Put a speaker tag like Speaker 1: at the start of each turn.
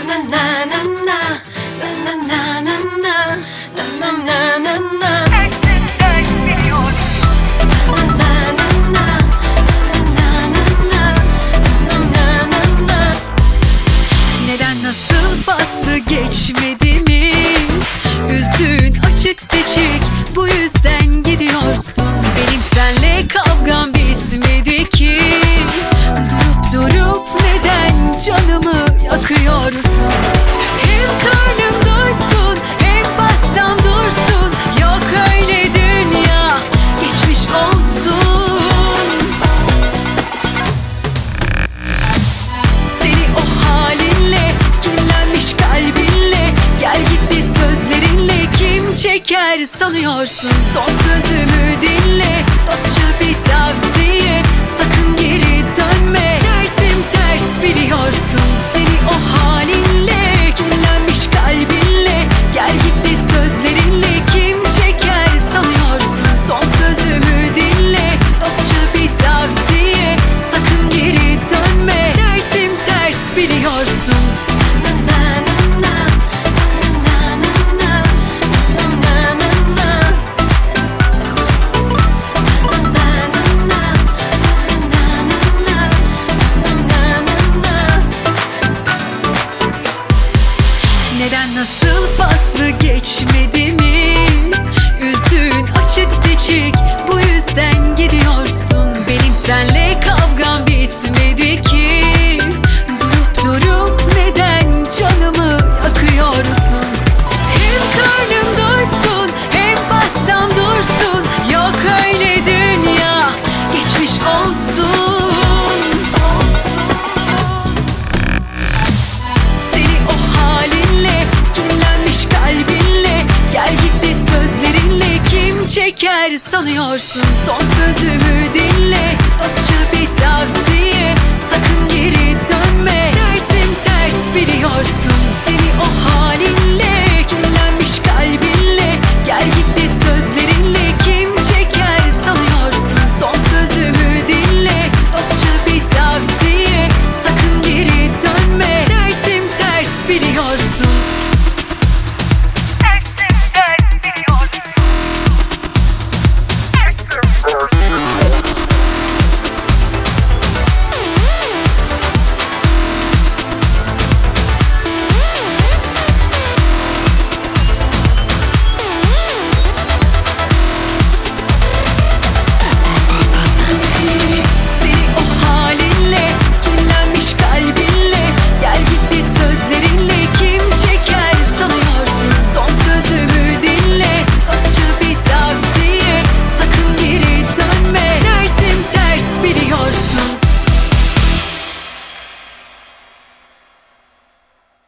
Speaker 1: Neden nasıl faslı geçmedi mi? Üzdün açık seçik, bu yüzden gidiyorsun. Benim senle kavgam bitmedi ki. Durup durup neden canımı yakıyorsun? Hem karnın doysun hem pastam dursun. Yok öyle dünya, geçmiş olsun. Seni o halinle, kirlenmiş kalbinle, gel gitti sözlerinle kim çeker sanıyorsun? Son sözümü dinle, dostça bir tavsiye, sakın geri dönme. Tersim ters biliyorsun. Seni o halinle, kirlenmiş kalbinle, gel gitti sözlerinle kim çeker sanıyorsun? Son sözümü dinle, dostça bir tavsiye, sakın geri dönme. Tersim ters biliyorsun. Neden nasıl faslı geçmedi mi? Üzdün açık seçik, bu yüzden gidiyorsun. Benim senle kavgam bitmedi ki. Durup durup neden canımı yakıyorsun? Hem karnım doysun hem pastam dursun. Yok öyle dünya, geçmiş olsun. Seni o halinle, kirlenmiş kalbinle, gel gitti sözlerinle kim çeker sanıyorsun? Son sözümü dinle, dostça bir tavsiye,